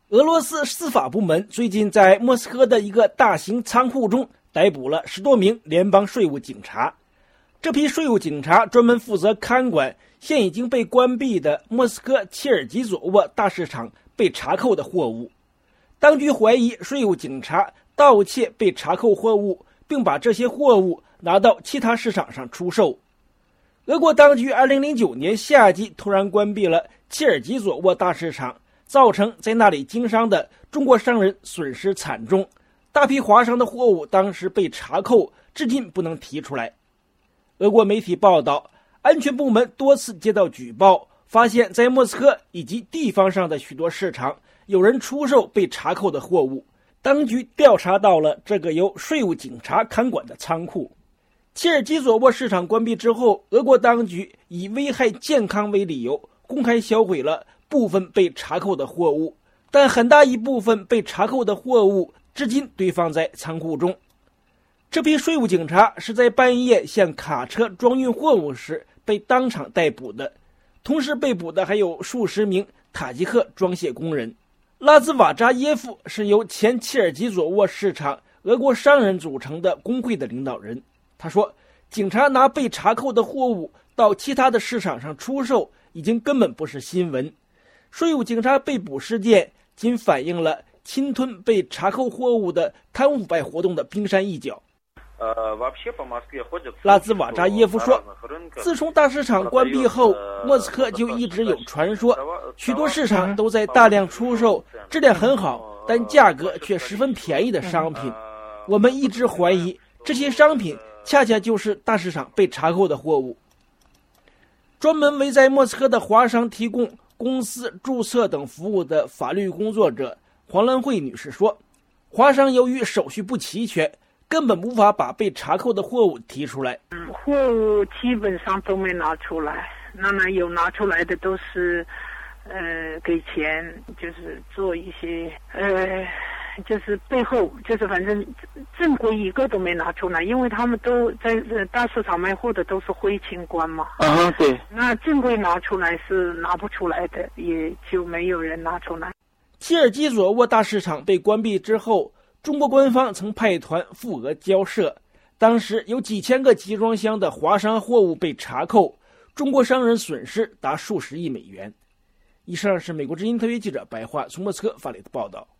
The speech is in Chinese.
俄罗斯司法部门最近在莫斯科的一个大型仓库中逮捕了10多名联邦税务警察。这批税务警察专门负责看管现已经被关闭的莫斯科切尔基佐沃大市场被查扣的货物。当局怀疑税务警察盗窃被查扣货物，并把这些货物拿到其他市场上出售。俄国当局2009年夏季突然关闭了切尔基佐沃大市场，造成在那里经商的中国商人损失惨重，大批华商的货物当时被查扣，至今不能提出来。俄国媒体报道，安全部门多次接到举报，发现在莫斯科以及地方上的许多市场有人出售被查扣的货物。当局调查到了这个由税务警察看管的仓库。切尔基佐沃市场关闭之后，俄国当局以危害健康为理由，公开销毁了部分被查扣的货物，但很大一部分被查扣的货物至今堆放在仓库中。这批税务警察是在半夜向卡车装运货物时被当场逮捕的，同时被捕的还有数十名塔吉克装卸工人。拉兹瓦扎耶夫是由前切尔基佐沃市场俄国商人组成的工会的领导人。他说，警察拿被查扣的货物到其他的市场上出售已经根本不是新闻。税务警察被捕事件仅反映了侵吞被查扣货物的贪污腐败活动的冰山一角。拉兹瓦扎耶夫说，自从大市场关闭后，莫斯科就一直有传说，许多市场都在大量出售质量很好但价格却十分便宜的商品。我们一直怀疑这些商品恰恰就是大市场被查扣的货物。专门为在莫斯科的华商提供公司注册等服务的法律工作者黄兰慧女士说，华商由于手续不齐全，根本无法把被查扣的货物提出来。 货物基本上都没拿出来，那么有拿出来的都是给钱，就是做一些就是背后就是反正正规一个都没拿出来，因为他们都在大市场卖货的都是灰清关嘛。 对。 那正规拿出来是拿不出来的，也就没有人拿出来。 切尔基佐沃大市场被关闭之后，中国官方曾派团赴俄交涉，当时有几千个集装箱的华商货物被查扣，中国商人损失达数十亿美元。以上是美国之音特约记者白桦从莫斯科发来的报道。